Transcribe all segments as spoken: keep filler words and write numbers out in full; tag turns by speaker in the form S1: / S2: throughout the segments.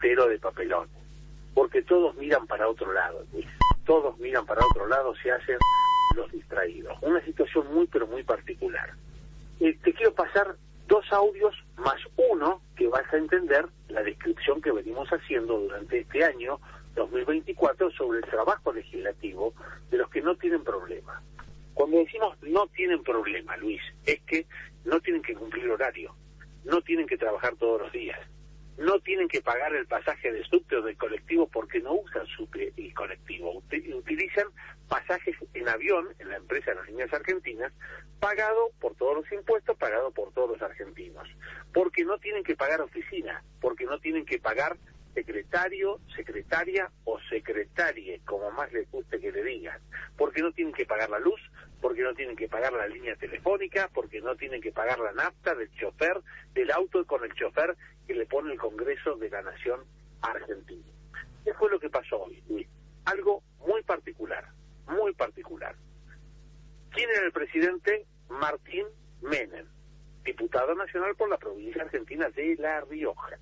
S1: pero de papelón. Porque todos miran para otro lado, Luis. Todos miran para otro lado, se hacen los distraídos. Una situación muy, pero muy particular. Eh, te quiero pasar dos audios más uno que vas a entender la descripción que venimos haciendo durante este año dos mil veinticuatro sobre el trabajo legislativo de los que no tienen problema. Cuando decimos no tienen problema, Luis, es que no tienen que cumplir horario, no tienen que trabajar todos los días, no tienen que pagar el pasaje de subte o del colectivo porque no usan subte y colectivo, utilizan pasajes en avión en la empresa de las líneas argentinas, pagado por todos los impuestos, pagado por todos los argentinos, porque no tienen que pagar oficina, porque no tienen que pagar secretario, secretaria o secretarie, como más les guste que le digan, porque no tienen que pagar la luz, porque no tienen que pagar la línea telefónica, porque no tienen que pagar la nafta del chofer, del auto con el chofer que le pone el Congreso de la Nación Argentina. ¿Qué fue lo que pasó hoy, Luis? Algo muy particular, muy particular. ¿Quién era el presidente? Martín Menem, diputado nacional por la provincia argentina de La Rioja.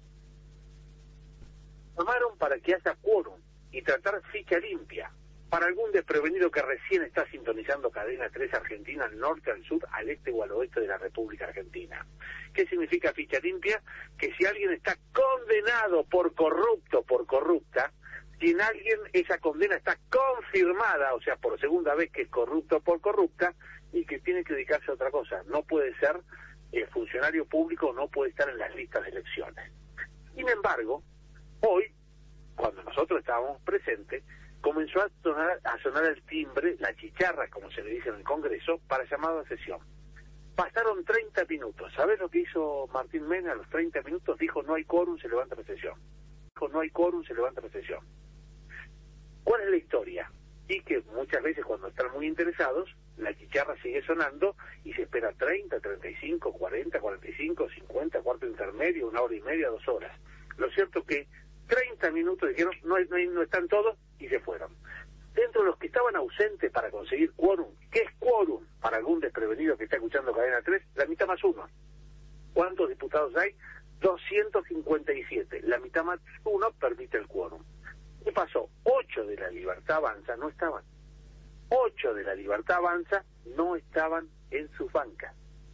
S1: Llamaron para que haya quórum y tratar ficha limpia para algún desprevenido que recién está sintonizando Cadena tres Argentina al norte, al sur, al este o al oeste de la República Argentina. ¿Qué significa ficha limpia? Que si alguien está condenado por corrupto, por corrupta, si en alguien esa condena está confirmada, o sea, por segunda vez que es corrupto por corrupta, y que tiene que dedicarse a otra cosa. No puede ser eh, funcionario público, no puede estar en las listas de elecciones. Sin embargo, hoy, cuando nosotros estábamos presentes, comenzó a sonar, a sonar el timbre, la chicharra, como se le dice en el Congreso, para llamado a sesión. Pasaron treinta minutos. ¿Sabes lo que hizo Martín Menem a los treinta minutos? Dijo, no hay quórum, se levanta la sesión. Dijo, no hay quórum, se levanta la sesión. ¿Cuál es la historia? Y que muchas veces cuando están muy interesados, la chicharra sigue sonando y se espera treinta, treinta y cinco, cuarenta, cuarenta y cinco, cincuenta, cuarto intermedio, una hora y media, dos horas. Lo cierto que treinta minutos dijeron, no, no, no están todos, y se fueron. Dentro de los que estaban ausentes para conseguir quórum, ¿qué es quórum? Para algún desprevenido que está escuchando Cadena tres, la mitad más uno. ¿Cuántos diputados hay? doscientos cincuenta y siete. La mitad más uno permite el quórum. ¿Qué pasó? Ocho de la Libertad Avanza no estaban. Ocho de la Libertad Avanza no estaban en sus bancas.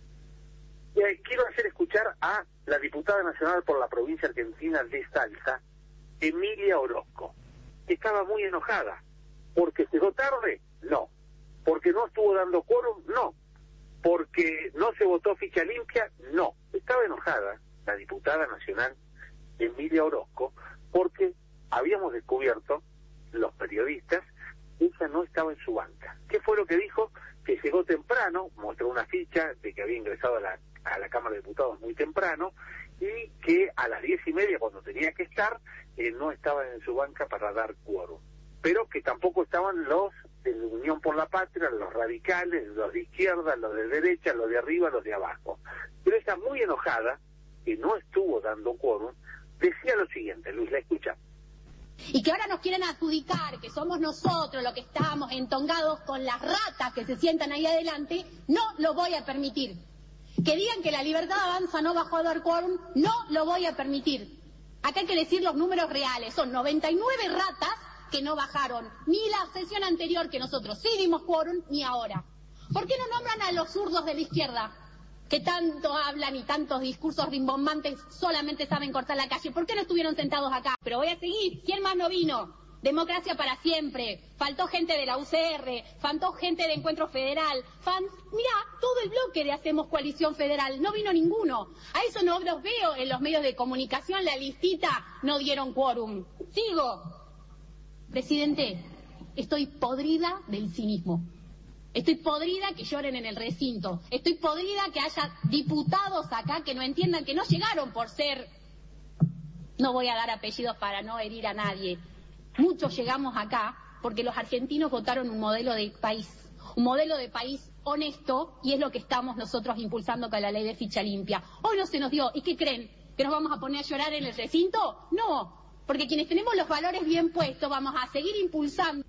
S1: Eh, quiero hacer escuchar a la diputada nacional por la provincia argentina de Salta, Emilia Orozco, que estaba muy enojada. ¿Porque llegó tarde? No. ¿Porque no estuvo dando quórum? No. ¿Porque no se votó ficha limpia? No. Estaba enojada la diputada nacional Emilia Orozco porque habíamos descubierto, los periodistas, que ella no estaba en su banca. ¿Qué fue lo que dijo? Que llegó temprano, mostró una ficha de que había ingresado a la, a la Cámara de Diputados muy temprano, y que a las diez y media, cuando tenía que estar, eh, no estaba en su banca para dar quórum. Pero que tampoco estaban los de la Unión por la Patria, los radicales, los de izquierda, los de derecha, los de arriba, los de abajo. Pero ella, muy enojada, que no estuvo dando quórum, decía lo siguiente, Luis, la escucha.
S2: Y que ahora nos quieren adjudicar que somos nosotros los que estamos entongados con las ratas que se sientan ahí adelante, no lo voy a permitir. Que digan que la Libertad Avanza no bajó a dar quórum, no lo voy a permitir. Acá hay que decir los números reales, son noventa y nueve ratas que no bajaron, ni la sesión anterior que nosotros sí dimos quórum, ni ahora. ¿Por qué no nombran a los zurdos de la izquierda, que tanto hablan y tantos discursos rimbombantes solamente saben cortar la calle? ¿Por qué no estuvieron sentados acá? Pero voy a seguir. ¿Quién más no vino? Democracia para siempre. Faltó gente de la U C R, faltó gente de Encuentro Federal. Fan... Mirá, todo el bloque de Hacemos Coalición Federal. No vino ninguno. A eso no los veo en los medios de comunicación. La listita no dieron quórum. Sigo. Presidente, estoy podrida del cinismo. Estoy podrida que lloren en el recinto. Estoy podrida que haya diputados acá que no entiendan que no llegaron por ser... No voy a dar apellidos para no herir a nadie. Muchos llegamos acá porque los argentinos votaron un modelo de país. Un modelo de país honesto, y es lo que estamos nosotros impulsando con la ley de ficha limpia. Hoy no se nos dio. ¿Y qué creen? ¿Que nos vamos a poner a llorar en el recinto? No. Porque quienes tenemos los valores bien puestos vamos a seguir impulsando.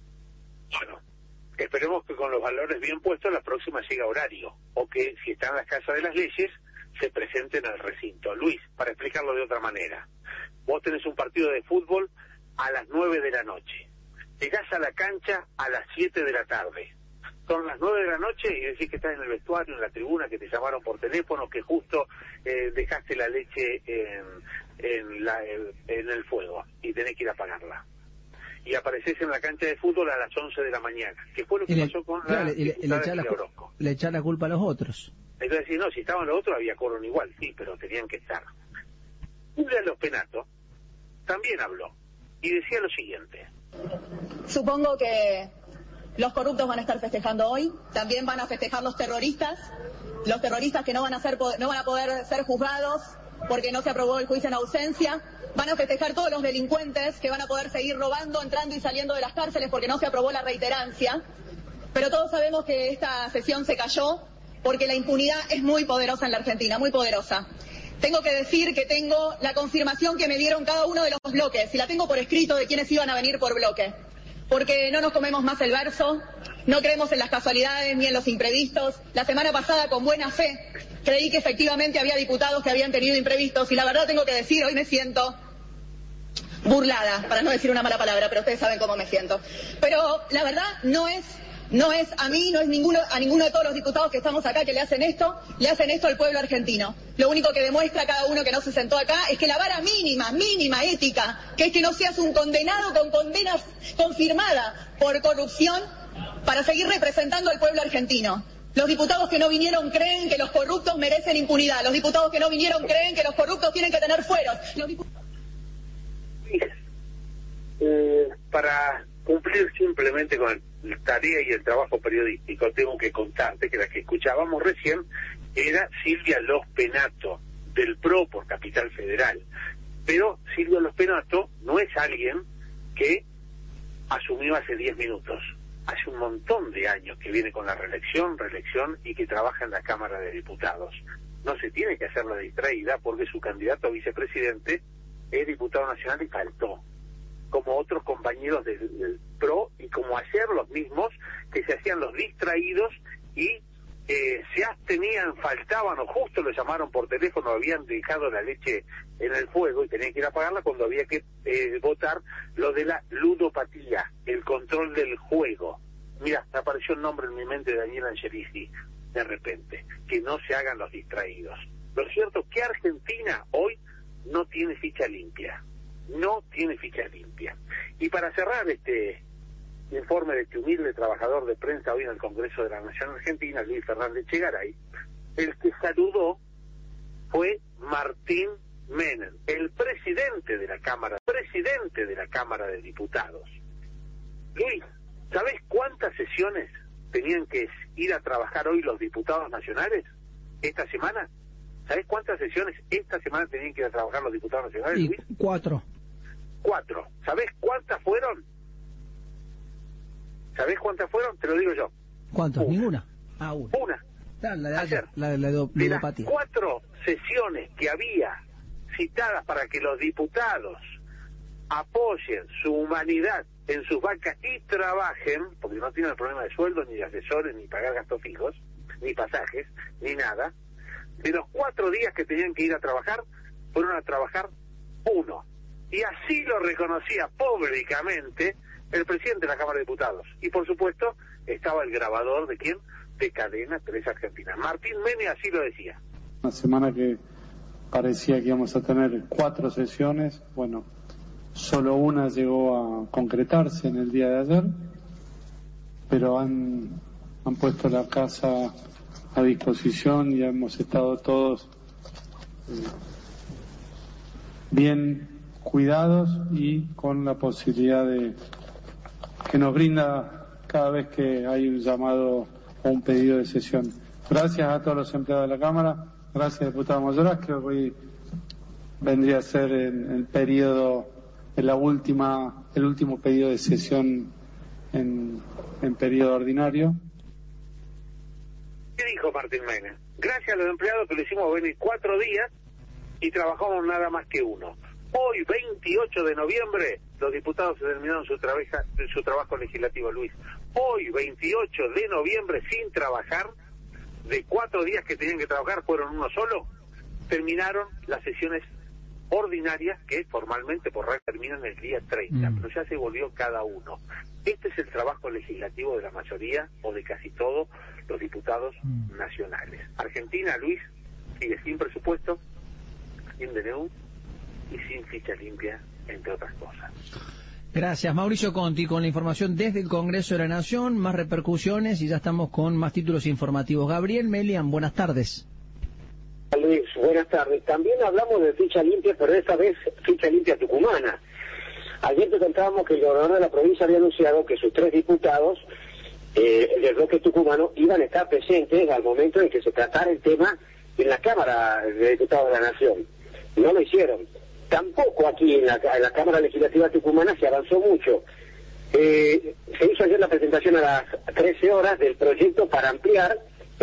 S1: Bueno, esperemos que con los valores bien puestos la próxima llegue a horario, o que si está en la Casa de las Leyes se presenten al recinto. Luis, para explicarlo de otra manera, Vos tenés un partido de fútbol a las nueve de la noche. Llegás a la cancha a las siete de la tarde. Son las nueve de la noche y decís que estás en el vestuario, en la tribuna, que te llamaron por teléfono, que justo eh, dejaste la leche en, en, la, en, en el fuego y tenés que ir a pagarla. Y apareces en la cancha de fútbol a las once de la mañana, que fue lo que
S3: le,
S1: pasó con
S3: claro,
S1: la
S3: y le, le echar la,
S1: Orozco.
S3: Le echar la culpa a los otros.
S1: Entonces, no, si estaban los otros había quórum igual, sí, pero tenían que estar. Julia Lospenato también habló y decía lo siguiente.
S4: Supongo que los corruptos van a estar festejando hoy, también van a festejar los terroristas, los terroristas que no van a ser, no van a poder ser juzgados porque no se aprobó el juicio en ausencia, van a festejar todos los delincuentes que van a poder seguir robando, entrando y saliendo de las cárceles porque no se aprobó la reiterancia, pero todos sabemos que esta sesión se cayó porque la impunidad es muy poderosa en la Argentina, muy poderosa. Tengo que decir que tengo la confirmación que me dieron cada uno de los bloques, y la tengo por escrito de quienes iban a venir por bloque. Porque no nos comemos más el verso, no creemos en las casualidades ni en los imprevistos. La semana pasada, con buena fe, creí que efectivamente había diputados que habían tenido imprevistos, y la verdad tengo que decir, hoy me siento burlada, para no decir una mala palabra, pero ustedes saben cómo me siento. Pero la verdad no es... No es a mí, no es ninguno, a ninguno de todos los diputados que estamos acá que le hacen esto, le hacen esto al pueblo argentino. Lo único que demuestra cada uno que no se sentó acá es que la vara mínima, mínima ética, que es que no seas un condenado con condena confirmada por corrupción para seguir representando al pueblo argentino. Los diputados que no vinieron creen que los corruptos merecen impunidad. Los diputados que no vinieron creen que los corruptos tienen que tener fueros. Los dip...
S1: eh, para cumplir simplemente con el la tarea y el trabajo periodístico, tengo que contarte que la que escuchábamos recién era Silvia Lospenato, del P R O por Capital Federal. Pero Silvia Lospenato no es alguien que asumió hace diez minutos. Hace un montón de años que viene con la reelección, reelección y que trabaja en la Cámara de Diputados. No se tiene que hacer la distraída porque su candidato a vicepresidente es diputado nacional y faltó, como otros compañeros del, del P R O y como ayer los mismos que se hacían los distraídos y eh, se abstenían, faltaban o justo lo llamaron por teléfono, habían dejado la leche en el fuego y tenían que ir a pagarla cuando había que eh, votar lo de la ludopatía, el control del juego. Mira, me apareció el nombre en mi mente de Daniel Angelici, de repente, que no se hagan los distraídos. Lo cierto es que Argentina hoy no tiene ficha limpia. No tiene ficha limpia. Y para cerrar este informe de este humilde trabajador de prensa hoy en el Congreso de la Nación Argentina, Luis Fernández Chegaray, el que saludó fue Martín Menem, el presidente de la Cámara, presidente de la Cámara de Diputados. Luis, ¿sabés cuántas sesiones tenían que ir a trabajar hoy los diputados nacionales esta semana? ¿Sabés cuántas sesiones esta semana tenían que ir a trabajar los diputados nacionales,
S3: y
S1: Luis?
S3: Cuatro.
S1: Cuatro. ¿Sabés cuántas fueron? ¿Sabés cuántas fueron? Te lo digo yo.
S3: ¿Cuántas?
S1: Una.
S3: Ninguna. Ah, una.
S1: Una.
S3: La, la de
S1: Ayer.
S3: ayer, la de la de
S1: De las
S3: ludopatía.
S1: cuatro sesiones que había citadas para que los diputados apoyen su humanidad en sus bancas y trabajen, porque no tienen el problema de sueldo, ni de asesores, ni pagar gastos fijos, ni pasajes, ni nada, de los cuatro días que tenían que ir a trabajar, fueron a trabajar uno. Y así lo reconocía públicamente el presidente de la Cámara de Diputados. Y por supuesto, estaba el grabador de quién, de Cadena tres Argentina. Martín Menem así lo decía.
S5: Una semana que parecía que íbamos a tener cuatro sesiones, bueno, solo una llegó a concretarse en el día de ayer, pero han, han puesto la casa a disposición y hemos estado todos eh, bien cuidados y con la posibilidad de que nos brinda cada vez que hay un llamado o un pedido de sesión. Gracias a todos los empleados de la Cámara, gracias diputado Mayoraz, que hoy vendría a ser en el periodo, en la última, el último pedido de sesión en, en periodo ordinario.
S1: ¿Qué dijo Martín Menem? Gracias a los empleados que lo hicimos venir cuatro días y trabajamos nada más que uno. Hoy, veintiocho de noviembre, los diputados se terminaron su, trabeja, su trabajo legislativo, Luis. Hoy, veintiocho de noviembre, sin trabajar, de cuatro días que tenían que trabajar, fueron uno solo, terminaron las sesiones ordinarias que formalmente por regla terminan el día treinta, mm. pero ya se volvió cada uno. Este es el trabajo legislativo de la mayoría o de casi todos los diputados mm. nacionales. Argentina, Luis, sigue sin presupuesto, sin D N U y sin ficha limpia, entre otras cosas.
S3: Gracias, Mauricio Conti, con la información desde el Congreso de la Nación, más repercusiones y ya estamos con más títulos informativos. Gabriel Melian, buenas tardes.
S6: Luis, buenas tardes. También hablamos de ficha limpia, pero esta vez ficha limpia tucumana. Ayer te contábamos que el gobernador de la provincia había anunciado que sus tres diputados eh, del bloque tucumano iban a estar presentes al momento en que se tratara el tema en la Cámara de Diputados de la Nación. No lo hicieron. Tampoco aquí en la, en la Cámara Legislativa tucumana se avanzó mucho. Eh, se hizo ayer la presentación a las trece horas del proyecto para ampliar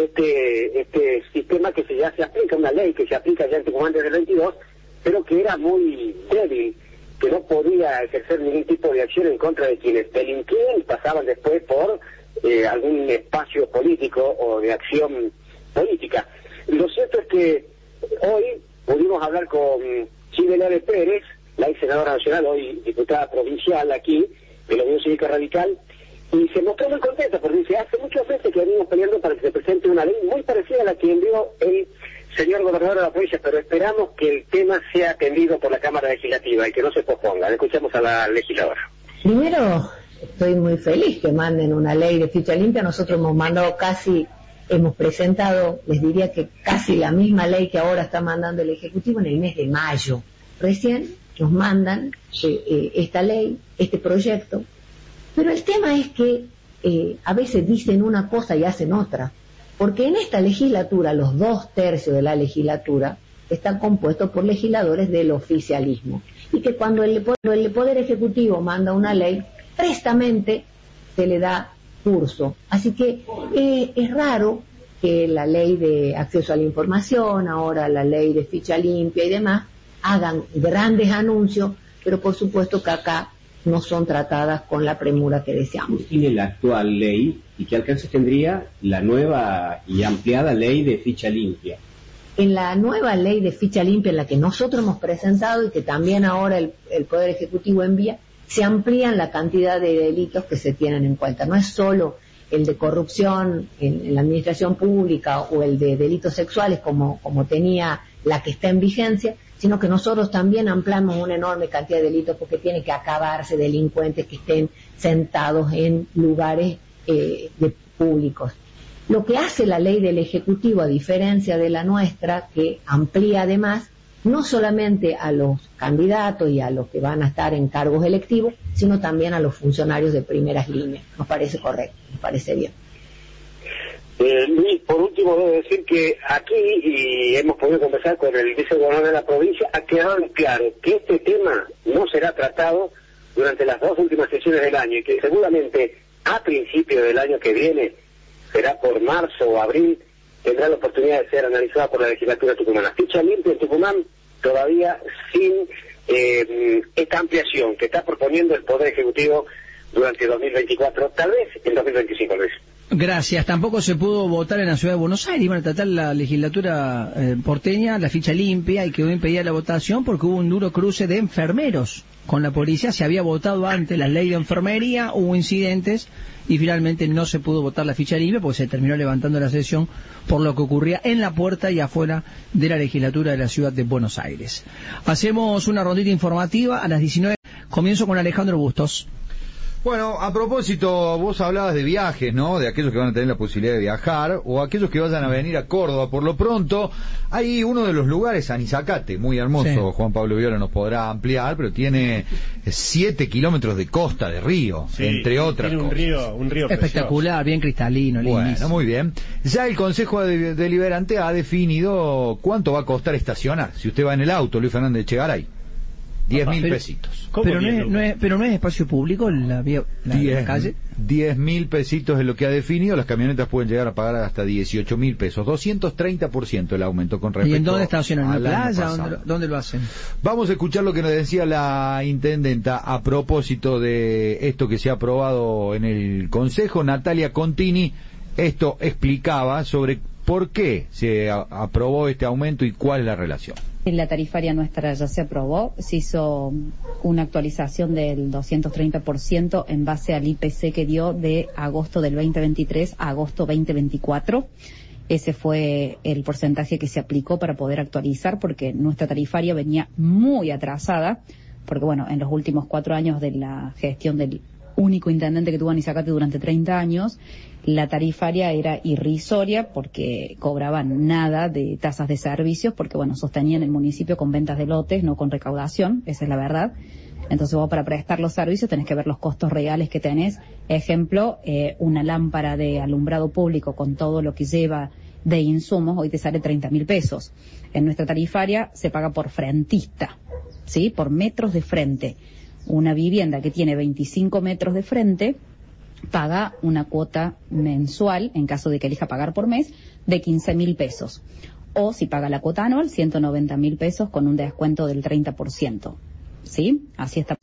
S6: este este sistema que se ya se aplica, una ley que se aplica ya en Tucumán desde el veintidós, pero que era muy débil, que no podía ejercer ningún tipo de acción en contra de quienes delinquían y pasaban después por eh, algún espacio político o de acción política. Lo cierto es que hoy pudimos hablar con Chibelare Pérez, la ex senadora nacional, hoy diputada provincial aquí, de la Unión Cívica Radical, y se mostró muy contenta porque dice, hace muchas veces que venimos peleando para que se presente una ley muy parecida a la que envió el señor gobernador de la provincia, pero esperamos que el tema sea atendido por la Cámara Legislativa y que no se posponga. Escuchamos a la legisladora.
S7: Primero, estoy muy feliz que manden una ley de ficha limpia. Nosotros hemos mandado casi, hemos presentado, les diría que casi la misma ley que ahora está mandando el Ejecutivo en el mes de mayo. Recién nos mandan eh, eh, esta ley, este proyecto, pero el tema es que eh, a veces dicen una cosa y hacen otra, porque en esta legislatura, los dos tercios de la legislatura están compuestos por legisladores del oficialismo, y que cuando el, cuando el Poder Ejecutivo manda una ley, prestamente se le da curso. Así que eh, es raro que la ley de acceso a la información, ahora la ley de ficha limpia y demás, hagan grandes anuncios, pero por supuesto que acá no son tratadas con la premura que deseamos.
S8: ¿Qué tiene la actual ley y qué alcance tendría la nueva y ampliada ley de ficha limpia?
S7: En la nueva ley de ficha limpia, en la que nosotros hemos presentado y que también ahora el, el Poder Ejecutivo envía, se amplían la cantidad de delitos que se tienen en cuenta. No es solo el de corrupción en, en la administración pública o el de delitos sexuales como, como tenía la que está en vigencia, sino que nosotros también ampliamos una enorme cantidad de delitos porque tiene que acabarse delincuentes que estén sentados en lugares eh, de públicos. Lo que hace la ley del Ejecutivo, a diferencia de la nuestra, que amplía además no solamente a los candidatos y a los que van a estar en cargos electivos, sino también a los funcionarios de primeras líneas. Nos parece correcto, nos parece bien.
S6: Eh, Luis, por último debo decir que aquí, y hemos podido conversar con el vicegobernador de la provincia, ha quedado claro que este tema no será tratado durante las dos últimas sesiones del año y que seguramente a principios del año que viene, será por marzo o abril, tendrá la oportunidad de ser analizada por la legislatura tucumana. Ficha limpia en Tucumán todavía sin eh, esta ampliación que está proponiendo el Poder Ejecutivo durante dos mil veinticuatro, tal vez en dos mil veinticinco, Luis.
S3: Gracias. Tampoco se pudo votar en la ciudad de Buenos Aires. Iban a tratar la legislatura eh, porteña, la ficha limpia, y quedó impedida la votación porque hubo un duro cruce de enfermeros con la policía. Se había votado antes la ley de enfermería, hubo incidentes y finalmente no se pudo votar la ficha limpia porque se terminó levantando la sesión por lo que ocurría en la puerta y afuera de la legislatura de la ciudad de Buenos Aires. Hacemos una rondita informativa a las diecinueve. Comienzo con Alejandro Bustos.
S9: Bueno, a propósito, vos hablabas de viajes, ¿no? De aquellos que van a tener la posibilidad de viajar o aquellos que vayan a venir a Córdoba. Por lo pronto, hay uno de los lugares, Anizacate, muy hermoso, sí. Juan Pablo Viola nos podrá ampliar, pero tiene siete kilómetros de costa de río, sí, entre otras
S10: tiene un
S9: cosas.
S10: río, un río
S3: espectacular, precioso. Bien cristalino.
S9: Bueno,
S3: lindísimo.
S9: Muy bien. Ya el Consejo de- Deliberante ha definido cuánto va a costar estacionar. Si usted va en el auto, Luis Fernández de Chegaray. Diez mil
S3: pero,
S9: pesitos.
S3: Pero no, es, no es, pero no es espacio público la, vía, la,
S9: diez,
S3: la calle.
S9: Diez mil pesitos es lo que ha definido. Las camionetas pueden llegar a pagar hasta dieciocho mil pesos. Doscientos treinta por ciento el aumento con respecto.
S3: ¿Y en dónde estacionan? ¿En la playa? ¿Dónde, ¿Dónde lo hacen?
S9: Vamos a escuchar lo que nos decía la intendenta a propósito de esto que se ha aprobado en el Consejo. Natalia Contini esto explicaba sobre por qué se a, aprobó este aumento y cuál es la relación.
S10: La tarifaria nuestra ya se aprobó, se hizo una actualización del doscientos treinta por ciento en base al I P C que dio de agosto del veinte veintitrés a agosto veinte veinticuatro. Ese fue el porcentaje que se aplicó para poder actualizar, porque nuestra tarifaria venía muy atrasada, porque bueno, en los últimos cuatro años de la gestión del único intendente que tuvo Anisacate durante treinta años, la tarifaria era irrisoria porque cobraban nada de tasas de servicios, porque bueno, sostenían el municipio con ventas de lotes, no con recaudación, esa es la verdad. Entonces vos para prestar los servicios tenés que ver los costos reales que tenés. Ejemplo, eh, una lámpara de alumbrado público con todo lo que lleva de insumos, hoy te sale treinta mil pesos. En nuestra tarifaria se paga por frentista, ¿sí? Por metros de frente. Una vivienda que tiene veinticinco metros de frente paga una cuota mensual, en caso de que elija pagar por mes, de quince mil pesos. O si paga la cuota anual, ciento noventa mil pesos con un descuento del treinta por ciento. ¿Sí? Así está,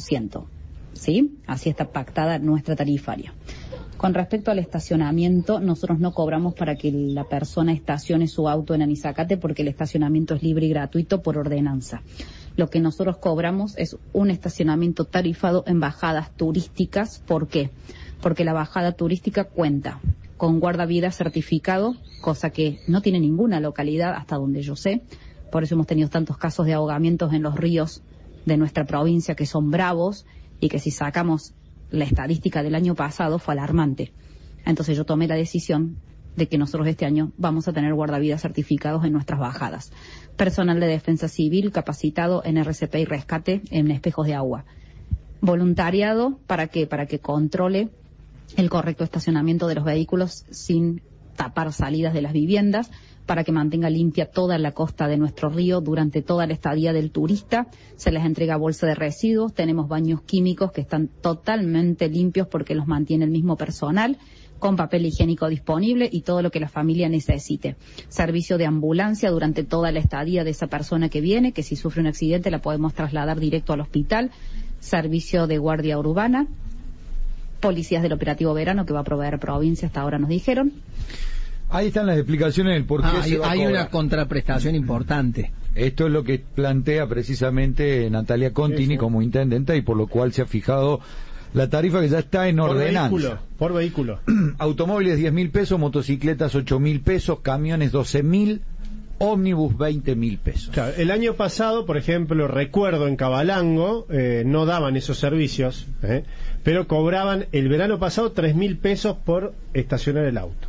S10: ¿sí? Así está pactada nuestra tarifaria. Con respecto al estacionamiento, nosotros no cobramos para que la persona estacione su auto en Anisacate, porque el estacionamiento es libre y gratuito por ordenanza. Lo que nosotros cobramos es un estacionamiento tarifado en bajadas turísticas. ¿Por qué? Porque la bajada turística cuenta con guardavidas certificado, cosa que no tiene ninguna localidad hasta donde yo sé. Por eso hemos tenido tantos casos de ahogamientos en los ríos de nuestra provincia, que son bravos, y que si sacamos la estadística del año pasado fue alarmante. Entonces yo tomé la decisión de que nosotros este año vamos a tener guardavidas certificados en nuestras bajadas. Personal de defensa civil capacitado en R C P y rescate en espejos de agua. Voluntariado, ¿para qué? Para que controle el correcto estacionamiento de los vehículos sin tapar salidas de las viviendas, para que mantenga limpia toda la costa de nuestro río durante toda la estadía del turista. Se les entrega bolsa de residuos, tenemos baños químicos que están totalmente limpios porque los mantiene el mismo personal, con papel higiénico disponible y todo lo que la familia necesite. Servicio de ambulancia durante toda la estadía de esa persona que viene, que si sufre un accidente la podemos trasladar directo al hospital. Servicio de guardia urbana, policías del operativo verano que va a proveer provincia, hasta ahora nos dijeron.
S9: Ahí están las explicaciones del por qué
S3: ah,
S9: se
S3: hay,
S9: va a
S3: hay
S9: cobrar.
S3: una contraprestación importante.
S9: Esto es lo que plantea precisamente Natalia Contini, sí, sí, como intendenta, y por lo cual se ha fijado la tarifa que ya está en ordenanza.
S11: Por vehículo. Por vehículo.
S9: Automóviles diez mil pesos, motocicletas ocho mil pesos, camiones doce mil, ómnibus veinte mil pesos.
S11: Claro, el año pasado, por ejemplo, recuerdo en Cabalango, eh, no daban esos servicios, eh, pero cobraban el verano pasado tres mil pesos por estacionar el auto.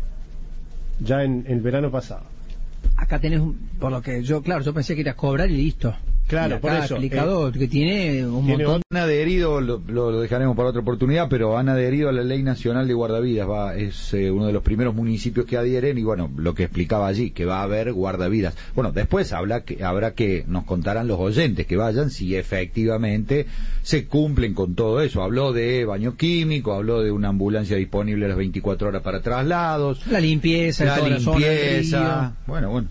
S11: Ya en el verano pasado.
S3: Acá tenés, un, por lo que yo, claro, yo pensé que era cobrar y listo.
S11: Claro,
S3: y acá
S11: por eso.
S3: Explicado eh, que tiene un
S9: tiene
S3: montón.
S9: Han adherido, lo, lo dejaremos para otra oportunidad, pero han adherido a la Ley Nacional de Guardavidas. Va, es eh, uno de los primeros municipios que adhieren, y bueno, lo que explicaba allí, que va a haber guardavidas. Bueno, después habrá que, habrá que nos contarán los oyentes que vayan si efectivamente se cumplen con todo eso. Habló de baño químico, habló de una ambulancia disponible a las veinticuatro horas para traslados.
S3: La limpieza,
S9: la
S3: toda
S9: limpieza.
S3: La zona
S9: bueno, bueno.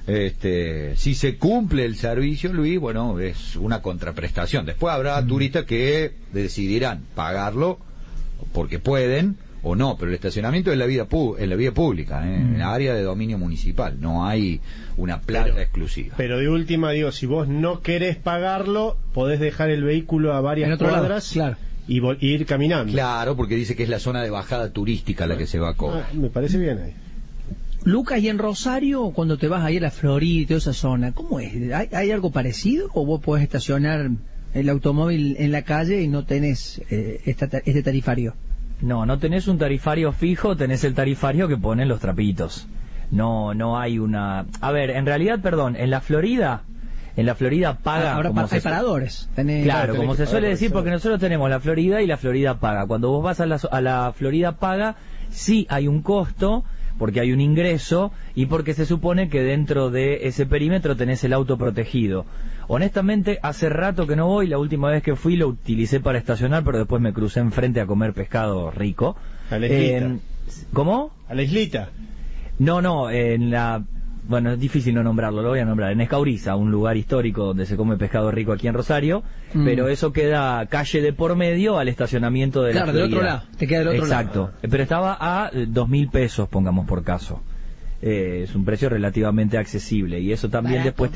S9: Este, si se cumple el servicio, Luis, bueno, es una contraprestación. Después habrá mm. turistas que decidirán pagarlo porque pueden o no, pero el estacionamiento es la vida pu en la vía pública, ¿eh? mm. en la área de dominio municipal, no hay una plaza
S11: pero, exclusiva. Pero de última, digo, si vos no querés pagarlo, podés dejar el vehículo a varias cuadras,
S3: lado, claro.
S11: y, y ir caminando.
S9: Claro, porque dice que es la zona de bajada turística la que se va a cobrar.
S11: Ah, me parece bien ahí.
S3: Lucas, y en Rosario, cuando te vas ahí a la Florida y toda esa zona, ¿cómo es? ¿Hay, hay algo parecido o vos podés estacionar el automóvil en la calle y no tenés eh, esta, este tarifario?
S12: No, no tenés un tarifario fijo, tenés el tarifario que ponen los trapitos. No, no hay una... A ver, en realidad, perdón, en la Florida... En la Florida paga...
S3: Ahora
S12: como
S3: hay
S12: se...
S3: paradores.
S12: Tenés... Claro, como se suele decir, porque nosotros tenemos la Florida y la Florida paga. Cuando vos vas a la, a la Florida paga, sí hay un costo, porque hay un ingreso y porque se supone que dentro de ese perímetro tenés el auto protegido. Honestamente, hace rato que no voy, la última vez que fui lo utilicé para estacionar, pero después me crucé enfrente a comer pescado rico.
S11: ¿A la islita?
S12: Eh, ¿Cómo?
S11: ¿A la islita?
S12: No, no, en la... Bueno, es difícil no nombrarlo, lo voy a nombrar. En Escauriza, un lugar histórico donde se come pescado rico aquí en Rosario, mm. pero eso queda calle de por medio al estacionamiento de
S3: claro,
S12: la Florida.
S3: Claro, del otro lado, te queda del otro
S12: Exacto.
S3: lado.
S12: Exacto, pero estaba a dos mil pesos, pongamos por caso. Eh, es un precio relativamente accesible y eso también
S3: barato.
S12: después te...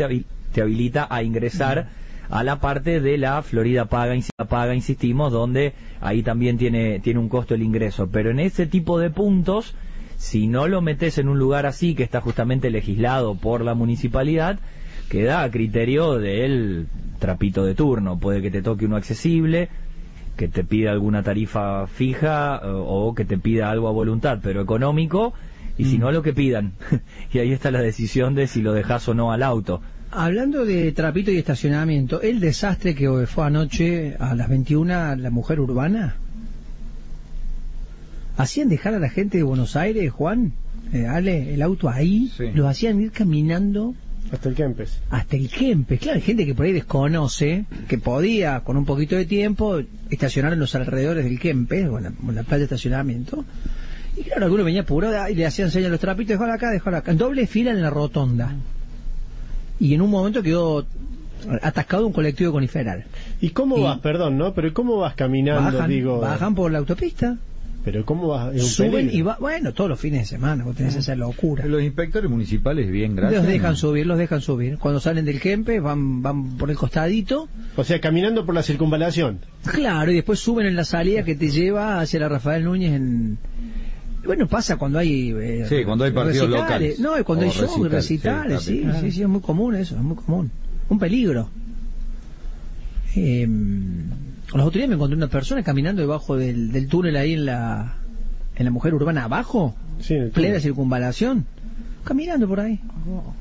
S12: te habilita a ingresar a la parte de la Florida Paga, paga, insistimos, donde ahí también tiene, tiene un costo el ingreso. Pero en ese tipo de puntos, si no lo metes en un lugar así, que está justamente legislado por la municipalidad, queda a criterio del trapito de turno. Puede que te toque uno accesible, que te pida alguna tarifa fija o que te pida algo a voluntad, pero económico, y si no, lo que pidan. Y ahí está la decisión de si lo dejas o no al auto.
S3: Hablando de trapito y estacionamiento, el desastre que fue anoche a las veintiuna, la mujer urbana, hacían dejar a la gente de Buenos Aires, Juan, eh, Ale, el auto ahí, sí. Los hacían ir caminando
S11: hasta el Kempes.
S3: Hasta el Kempes, claro, hay gente que por ahí desconoce que podía, con un poquito de tiempo, estacionar en los alrededores del Kempes, o en la, en la playa de estacionamiento. Y claro, alguno venía apurado y le hacían señas a los trapitos, dejalo acá, dejalo acá, en doble fila en la rotonda. Y en un momento quedó atascado un colectivo coniferal.
S11: ¿Y cómo y vas, perdón, no? Pero ¿cómo vas caminando,
S3: bajan,
S11: digo?
S3: Bajan por la autopista.
S11: Pero ¿cómo vas?
S3: ¿Es un Suben peligro? Y va, bueno, todos los fines de semana, vos tenés esa locura.
S9: Los inspectores municipales bien gracias.
S3: Los dejan ¿no? subir, los dejan subir. Cuando salen del Kempes van van por el costadito.
S11: O sea, caminando por la circunvalación.
S3: Claro, y después suben en la salida que te lleva hacia la Rafael Núñez en... Bueno, pasa cuando hay... Eh,
S9: sí, cuando hay partidos
S3: recitales.
S9: locales.
S3: No, y cuando
S9: o
S3: hay shows, recitales, recitales sí, sí, sí, sí, es muy común eso, es muy común. Un peligro. Eh, los otros días me encontré una persona caminando debajo del, del túnel ahí en la en la mujer urbana abajo,
S11: sí, en
S3: plena circunvalación, caminando por ahí. Oh.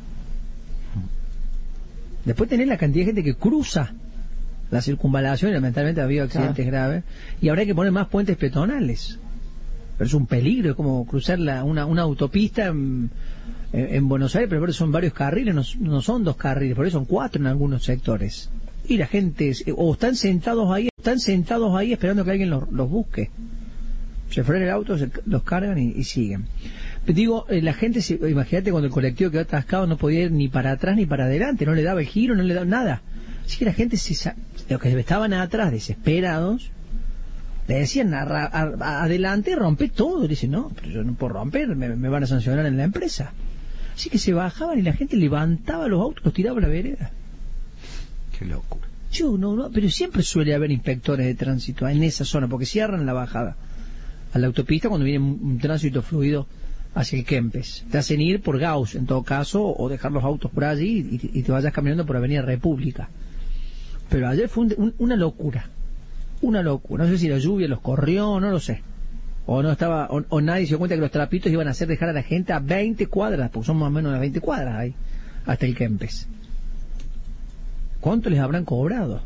S3: Después tenés la cantidad de gente que cruza la circunvalación y lamentablemente ha habido accidentes ah. graves, y ahora hay que poner más puentes peatonales. Pero es un peligro, es como cruzar la, una, una autopista en, en, en Buenos Aires, pero son varios carriles, no, no son dos carriles, por eso son cuatro en algunos sectores. Y la gente, o están sentados ahí, están sentados ahí esperando que alguien los, los busque. Se frena el auto, se, los cargan y, y siguen. Pero digo, eh, la gente, se, imagínate cuando el colectivo quedó atascado, no podía ir ni para atrás ni para adelante, no le daba el giro, no le daba nada. Así que la gente, se, los que estaban atrás, desesperados, le decían a, a, a, adelante, rompe todo. Y dice, no, pero yo no puedo romper, me, me van a sancionar en la empresa. Así que se bajaban y la gente levantaba los autos, los tiraba a la vereda.
S9: Qué locura.
S3: Yo no, no, pero siempre suele haber inspectores de tránsito en esa zona, porque cierran la bajada a la autopista cuando viene un, un tránsito fluido hacia el Kempes. Te hacen ir por Gauss, en todo caso, o dejar los autos por allí y, y te vayas caminando por Avenida República. Pero ayer fue un, un, una locura. Una locura. No sé si la lluvia los corrió, no lo sé. O no estaba, o, o nadie se dio cuenta que los trapitos iban a hacer dejar a la gente a veinte cuadras, porque son más o menos las veinte cuadras ahí, hasta el Kempes. ¿Cuánto les habrán cobrado?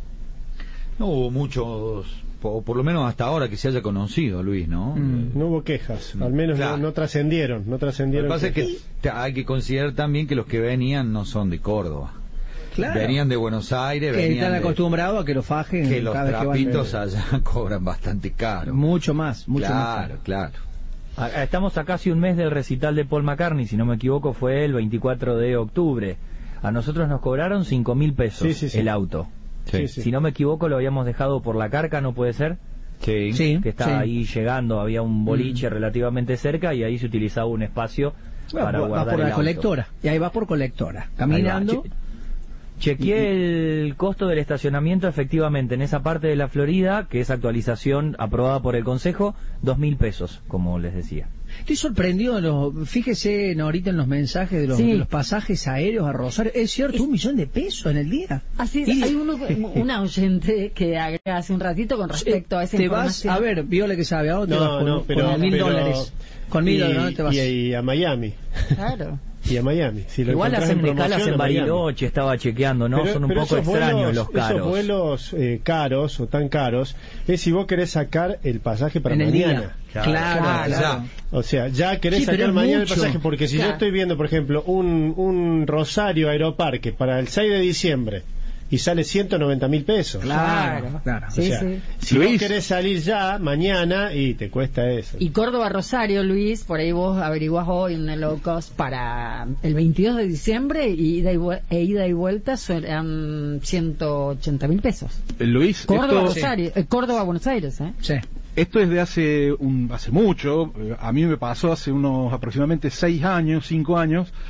S9: No hubo muchos, por, por lo menos hasta ahora que se haya conocido, Luis, ¿no?
S11: Mm. No hubo quejas, al menos claro. no, no trascendieron, no trascendieron.
S9: Lo que pasa que... es que hay que considerar también que los que venían no son de Córdoba. Claro. Venían de Buenos Aires,
S3: que
S9: venían
S3: están
S9: de...
S3: acostumbrados a que lo fajen.
S9: Que los trapitos que allá cobran bastante caro.
S3: Mucho más, mucho
S9: claro,
S3: más caro.
S9: Claro,
S12: claro. Estamos a casi un mes del recital de Paul McCartney, si no me equivoco fue el veinticuatro de octubre. A nosotros nos cobraron cinco mil pesos sí, sí, sí. el auto.
S9: Sí, sí.
S12: Si no me equivoco lo habíamos dejado por la Carca, ¿no puede ser?
S9: Sí.
S3: sí
S12: que está
S3: sí.
S12: ahí llegando, había un boliche mm. relativamente cerca y ahí se utilizaba un espacio bueno, para
S3: va
S12: guardar
S3: por
S12: el
S3: la
S12: auto.
S3: Colectora, y ahí va por colectora, caminando.
S12: Chequeé el costo del estacionamiento, efectivamente, en esa parte de la Florida, que es actualización aprobada por el Consejo, dos mil pesos, como les decía.
S3: Estoy sorprendido, de los, fíjese no, ahorita en los mensajes de los, sí. de los pasajes aéreos a Rosario, es cierto, es, un millón de pesos en el día.
S13: Así es, y, hay uno, una oyente que agrega hace un ratito con respecto a esa
S3: te
S13: información.
S3: Vas, a ver, Viola que sabe, ¿a dónde
S11: no,
S3: vas con,
S11: no, pero,
S3: con mil
S11: pero,
S3: dólares? Con mil
S11: y,
S3: dólares, ¿dónde te vas?
S11: Y, y a Miami.
S13: Claro.
S11: Y a Miami. Si lo
S12: igual hacen escalas en Bariloche, estaba chequeando, ¿no?
S11: Pero,
S12: son un
S11: pero
S12: poco extraños
S11: vuelos,
S12: los caros.
S11: Esos vuelos eh, caros o tan caros es si vos querés sacar el pasaje para
S3: en
S11: mañana.
S3: El día. Claro, claro, claro.
S11: claro. O sea, ya querés
S3: sí,
S11: sacar mañana
S3: mucho.
S11: el pasaje, porque si claro. yo estoy viendo, por ejemplo, un, un Rosario Aeroparque para el seis de diciembre y sale ciento noventa mil pesos.
S3: Claro, claro.
S11: O sea,
S13: sí, sí.
S11: si Luis. vos querés salir ya, mañana, y te cuesta eso.
S13: Y Córdoba-Rosario, Luis, por ahí vos averiguás hoy una low cost para el veintidós de diciembre y ida y, e ida y vuelta son ciento ochenta mil pesos.
S14: Luis,
S13: Córdoba-Rosario,
S14: esto...
S13: eh, Córdoba-Buenos Aires, ¿eh?
S3: Sí.
S14: Esto es de hace un, hace mucho, a mí me pasó hace unos aproximadamente seis años, cinco años,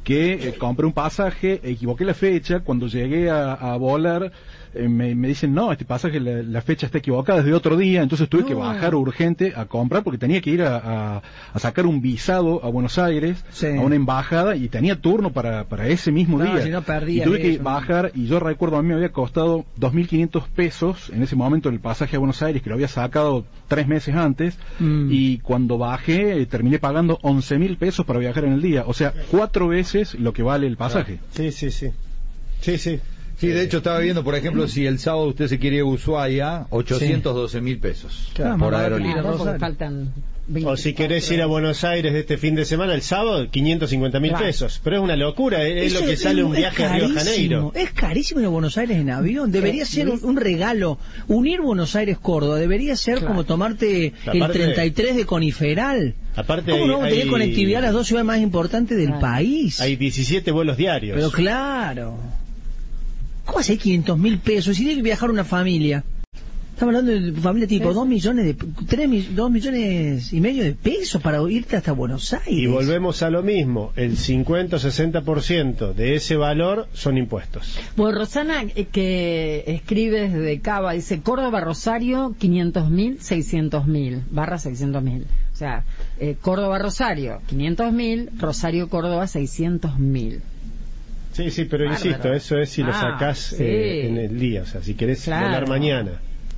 S14: que eh, compré un pasaje, equivoqué la fecha, cuando llegué a, a volar eh, me, me dicen, no, este pasaje, la, la fecha está equivocada, es de otro día, entonces tuve no. que bajar urgente a comprar porque tenía que ir a, a, a sacar un visado a Buenos Aires, sí. a una embajada, y tenía turno para, para ese mismo no, día.
S3: Si no
S14: y tuve que
S3: eso,
S14: bajar, y yo recuerdo, a mí me había costado dos mil quinientos pesos en ese momento el pasaje a Buenos Aires, que lo había sacado tres meses antes, mm. y cuando bajé eh, terminé pagando once mil pesos para viajar en el día, o sea, cuatro veces lo que vale el pasaje.
S11: Sí, sí, sí. Sí, sí.
S9: Sí, de hecho estaba viendo, por ejemplo, si el sábado usted se quiere ir a Ushuaia, ochocientos doce mil pesos
S11: claro,
S9: por aerolínea.
S13: Claro, faltan
S11: o si querés ir a Buenos Aires este fin de semana, el sábado, quinientos cincuenta mil claro. pesos. Pero es una locura, es Eso lo que es, sale un viaje a Río de Janeiro.
S3: Es carísimo ir a Buenos Aires en avión. Debería eh, ser un, un regalo. Unir Buenos Aires-Córdoba debería ser claro. como tomarte aparte, el treinta y tres de Coniferal.
S11: Aparte
S3: ¿Cómo
S11: hay,
S3: no vamos a tener
S11: hay,
S3: conectividad a las dos ciudades más importantes del
S11: hay,
S3: país?
S11: Hay diecisiete vuelos diarios.
S3: Pero claro. ¿Cómo hace quinientos mil pesos? Si tiene que viajar una familia. Estamos hablando de familia tipo dos millones de tres, dos millones y medio de pesos para irte hasta Buenos Aires.
S11: Y volvemos a lo mismo, el cincuenta o sesenta por ciento de ese valor son impuestos.
S13: Bueno, Rosana, que escribe desde Cava, dice Córdoba Rosario quinientos mil, seiscientos mil, barra seiscientos mil. O sea, eh, Córdoba Rosario quinientos mil, Rosario Córdoba seiscientos mil.
S11: Sí, sí, pero Bárbaro. Insisto, eso es si ah, lo sacás sí. eh, en el día, o sea, si querés claro. volar mañana.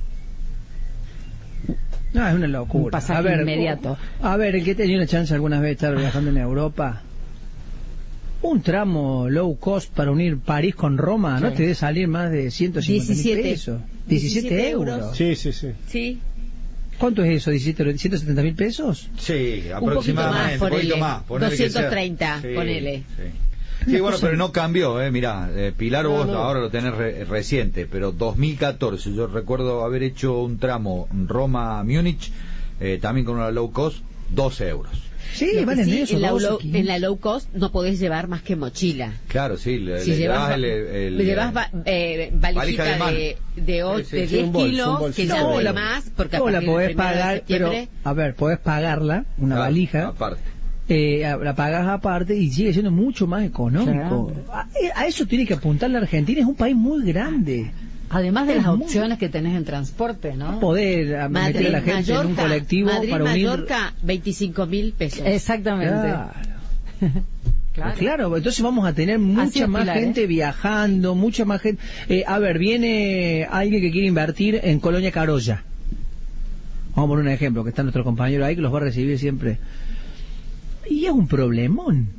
S3: No, es una locura.
S13: Un pasaje
S3: a ver,
S13: inmediato.
S3: A ver, el que tenía una chance algunas veces de estar viajando en Europa, un tramo low cost para unir París con Roma, sí. no te debe salir más de ciento cincuenta mil pesos. diecisiete euros.
S11: Sí, sí, sí.
S13: Sí.
S3: ¿Cuánto es eso? ¿ciento setenta mil pesos?
S9: Sí, aproximadamente.
S13: Un poquito más, ponele. doscientos treinta, sí, ponele.
S9: Sí. Sí, bueno, pero no cambió, eh, mirá, eh, Pilar, no, vos no. ahora lo tenés re reciente, pero dos mil catorce, yo recuerdo haber hecho un tramo Roma-Múnich, eh, también con una low cost, doce euros.
S3: Sí, vale, sí,
S13: eso, en, la low, en la low cost no podés llevar más que mochila.
S9: Claro, sí, le,
S13: si
S9: le
S13: llevas,
S9: el, el,
S13: le llevas va, eh, valijita de, de, de, o, sí, sí, de diez sí, bol, kilos, que ya no,
S3: la
S13: más, porque a
S3: no,
S13: partir
S3: la podés
S13: del
S3: pagar, pero, a ver, podés pagarla, una claro, valija.
S9: Aparte.
S3: Eh, la pagas aparte y sigue siendo mucho más económico. A, a eso tiene que apuntar la Argentina, es un país muy grande.
S13: Además de es las muy... opciones que tenés en transporte, ¿no?
S3: Poder Madrid, meter a la gente Mallorca, en un colectivo
S13: Madrid,
S3: para unir...
S13: Mallorca, veinticinco mil pesos. Exactamente.
S3: Claro. Claro. claro, entonces vamos a tener mucha más Pilar, gente ¿eh? viajando, mucha más gente... Eh, a ver, viene alguien que quiere invertir en Colonia Carolla. Vamos a poner un ejemplo, que está nuestro compañero ahí, que los va a recibir siempre... Y es un problemón.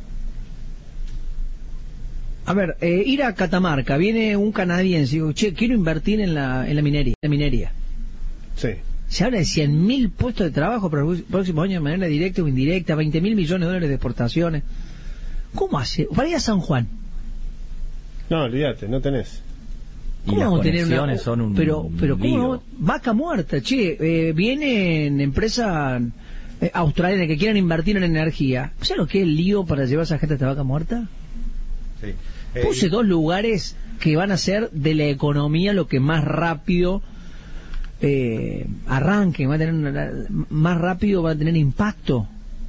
S3: A ver, eh, ir a Catamarca, viene un canadiense y digo, che, quiero invertir en la, en la minería. La minería.
S11: Sí.
S3: Se habla de cien mil puestos de trabajo para el próximo año de manera directa o indirecta, veinte mil millones de dólares de exportaciones. ¿Cómo hace? Para ir a San Juan.
S11: No, olvídate, no tenés.
S3: ¿Cómo vamos a tener una... son un pero, pero ¿cómo no? Vaca muerta, che, eh, vienen empresas... Eh, australianas que quieran invertir en energía. ¿Sabes lo que es el lío para llevar a esa gente a esta vaca muerta?
S9: Sí. Eh,
S3: Puse
S9: y...
S3: dos lugares que van a ser de la economía lo que más rápido eh, arranque, va a tener una, más rápido va a tener impacto.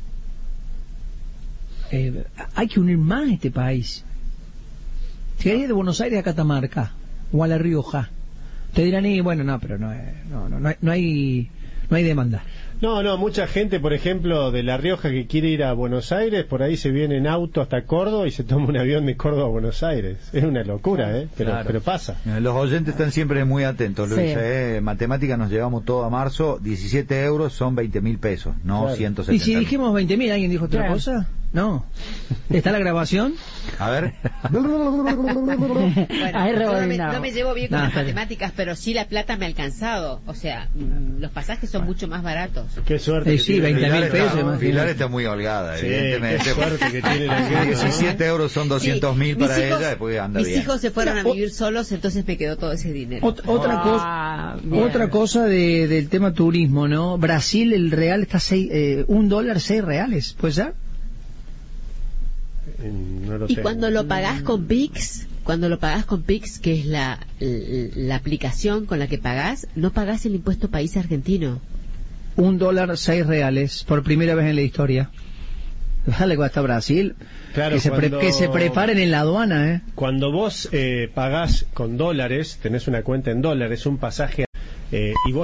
S3: Eh, hay que unir más este país. Si querés de Buenos Aires a Catamarca o a La Rioja, te dirán, y bueno, no, pero no, no, no, no hay, no hay, no hay demanda.
S11: No, no, mucha gente, por ejemplo, de La Rioja que quiere ir a Buenos Aires, por ahí se viene en auto hasta Córdoba y se toma un avión de Córdoba a Buenos Aires. Es una locura, ¿eh? Pero, claro. pero pasa.
S9: Los oyentes están siempre muy atentos, Luis. Sí. ¿eh? Matemáticas nos llevamos todo a marzo, diecisiete euros son veinte mil pesos, no claro. ciento setenta.
S3: ¿Y si dijimos veinte mil, alguien dijo otra claro. cosa? No. ¿Está la grabación?
S9: A ver.
S15: Bueno, Ahí no, me, no me llevo bien con no, las matemáticas, pero sí la plata me ha alcanzado. O sea, mmm, los pasajes son mucho más baratos.
S11: Qué suerte.
S3: Eh, sí, veinte mil pesos.
S9: Está, Pilar está muy holgada,
S11: sí,
S9: evidentemente.
S11: Qué suerte que tiene la
S9: diecisiete euros son doscientos mil sí, para hijos, ella, después anda
S15: mis
S9: bien.
S15: Mis hijos se fueron a vivir solos, entonces me quedó todo ese dinero.
S3: Ot otra, ah, cosa, otra cosa de, del tema turismo, ¿no? Brasil, el real está seis, eh, un dólar, seis reales, ¿puede ser?
S15: No lo y sé. Cuando lo pagás con Pix, cuando lo pagás con Pix, que es la, la, la aplicación con la que pagás, no pagás el impuesto país argentino.
S3: Un dólar, seis reales, por primera vez en la historia. Dale hasta Brasil.
S11: Claro,
S3: que, se
S11: cuando,
S3: pre, que se preparen en la aduana, ¿eh?
S11: Cuando vos eh, pagás con dólares, tenés una cuenta en dólares, un pasaje, eh, y vos